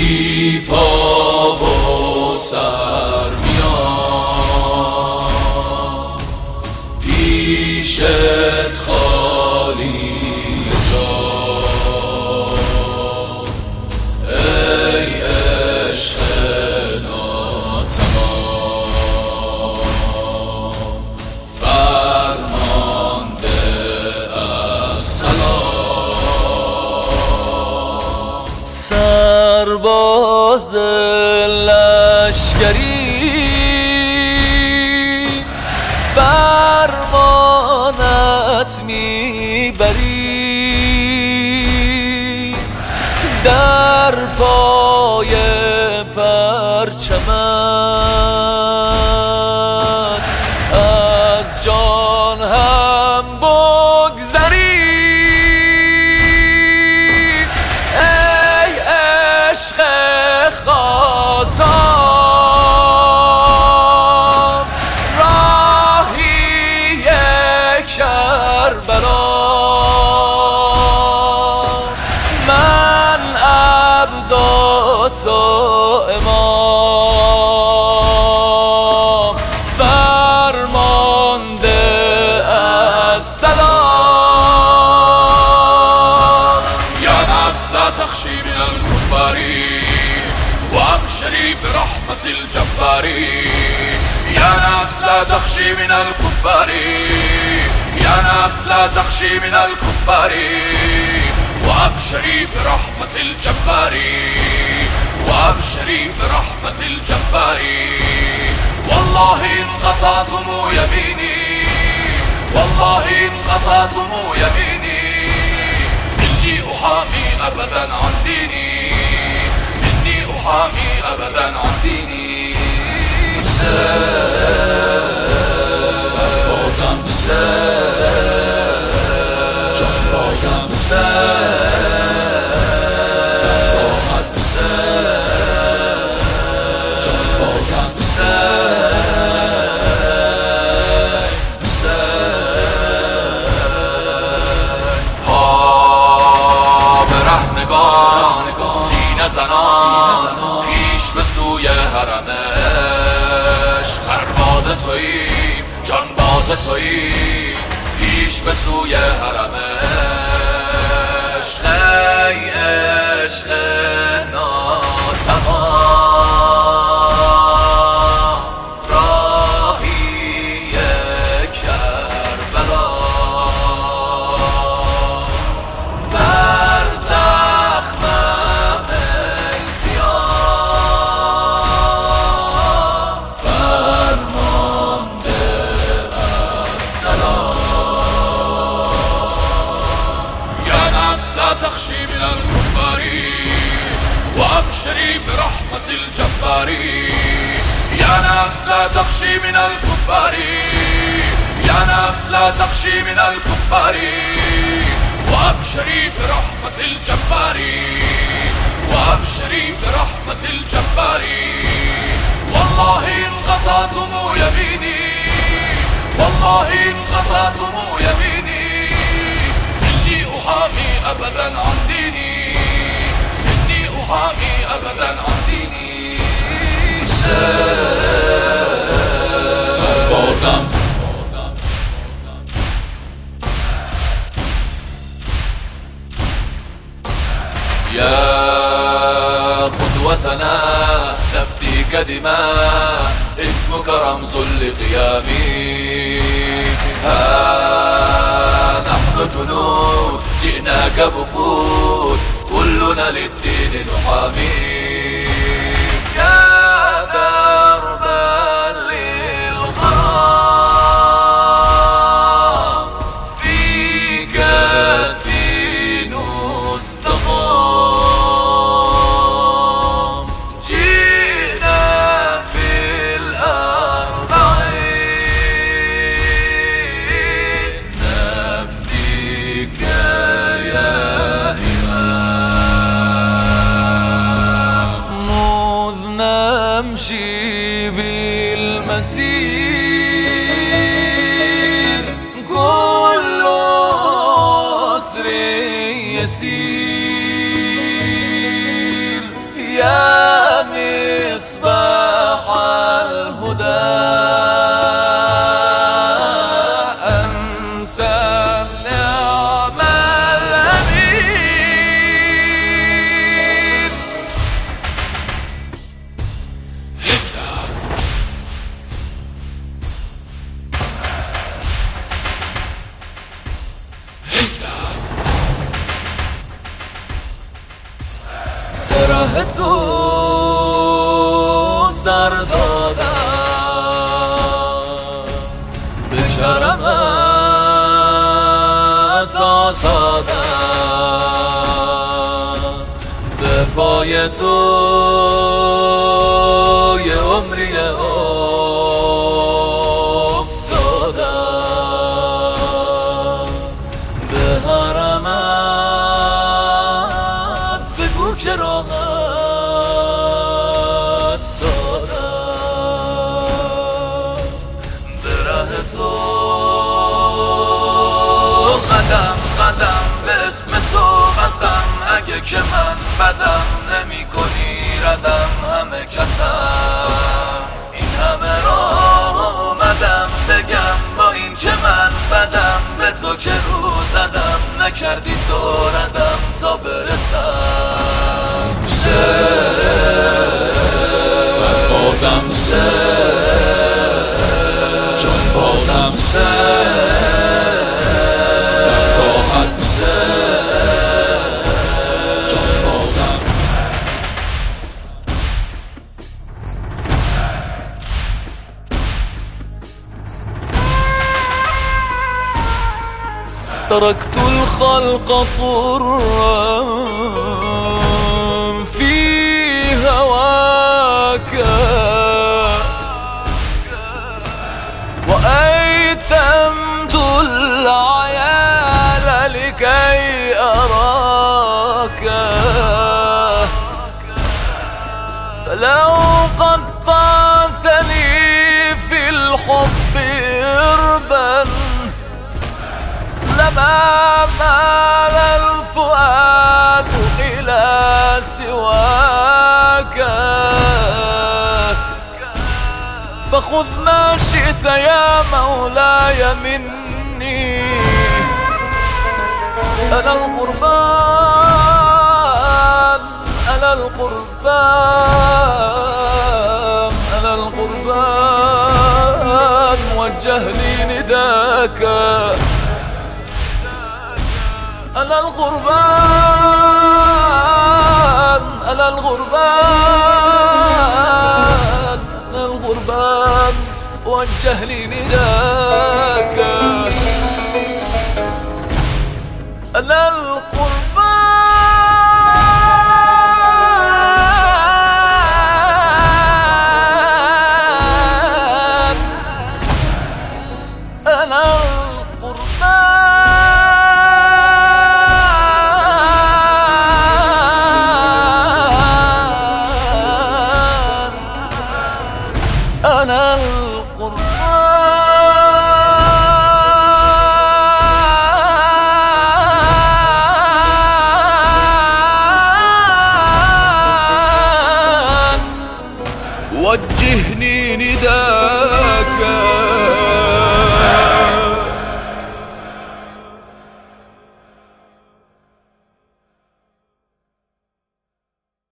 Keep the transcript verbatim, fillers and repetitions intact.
بی پا و سر میام پیشت خالی جا، ای عشق ناتمام فرمانده از سلام. سرباز لشکری فرمانت میبری، در پای پرچمت از جان هم بگذری. ای عشق خاصان راهی کربلا، من عبد تو امام فرمانده از سلام. یا نفس لا تخشی من الكفار وابشری برحمت الجبار، یا نفس لا تخشی من الكفار، یا نفس لا تخشی من الكفار وابشری برحمت الجبار، وابشری برحمت الجبار. والله إن قطعتم يميني، والله إن قطعتم يميني، إني أحامي أبدا عن ديني، إني أحامي أبدا عن ديني. سربازم بسر، جانبازم بسر، راحت بسر، جانبازم بسر، بسر. پا به رهنگان سینه زنان پیش به سوی حرمش، سرباز توییم جانباز توییم پیش به سوی حرمش. ای عشق ناتمام راهی کربلا، بر زخمم التیام فرمانده از سلام. یا نفس لا تخشی من الكفار وابشری برحمت الجبار، یا نفس لا تخشی من الكفار، یا نفس لا تخشی من الكفار وابشری برحمت الجبار، وابشری برحمت الجبار. والله إن قطعتم يميني، والله إن قطعتم يميني، إني أحامي أبدا عن ديني، إني أحامي أبدا عن ديني. سربازم يا قدوتنا نفديك دماء، اسمك رمز لقيامي. ها نحن جنود جئناك بفود، كلنا للدين نحامي. يا دربا للغرام فيك الدين استقام، جئنا في الأربعين نفديك يا إمام. مذ نمشي بالمسير كل عسر يسير، يا ره تو سر دادم، به کرمت آزادم، به پای تو یه عمری افتادم، به حرمت بگو که راحت دادم، به ره تو قدم قدم به اسم تو قسم، اگه که من بدم نمی کنی ردم همه کسم، این همه راه اومدم بگم با این که من بدم، به تو که رو زدم نکردی تو ردم تا برسم. سه سربازم سه جان بازم سه در راحت سه جان بازم. تركت الخلق طرا في هواك، وأيتمت العيال لكي أراك، فلو قطعتني في الحب إربا لما مال الفؤاد إلى سواك، فخذ ما شئت يا مولاي مني، أنا القربان أنا القربان أنا القربان، وجه لي نداك، أنا الغربان أنا الغربان أنا الغربان، وجه لي نداك.